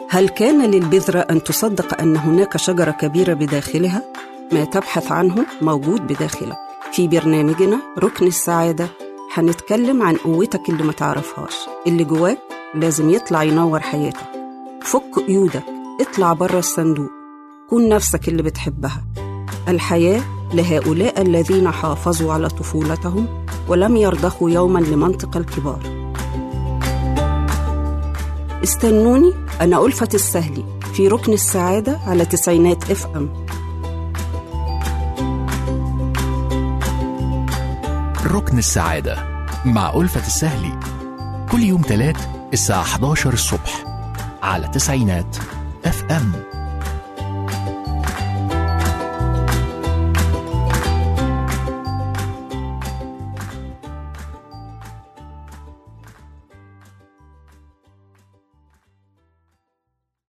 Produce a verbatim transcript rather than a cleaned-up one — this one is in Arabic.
هل كان للبذرة أن تصدق أن هناك شجرة كبيرة بداخلها؟ ما تبحث عنه موجود بداخلك. في برنامجنا ركن السعادة هنتكلم عن قوتك اللي ما تعرفهاش، اللي جواك لازم يطلع ينور حياتك. فك قيودك، اطلع بره الصندوق، كون نفسك اللي بتحبها. الحياة لهؤلاء الذين حافظوا على طفولتهم ولم يرضخوا يوما لمنطق الكبار. استنوني، أنا ألفة السهلي في ركن السعادة على تسعينات اف ام. ركن السعادة مع ألفة السهلي كل يوم تلات الساعة إحدى عشر الصبح على تسعينات اف ام.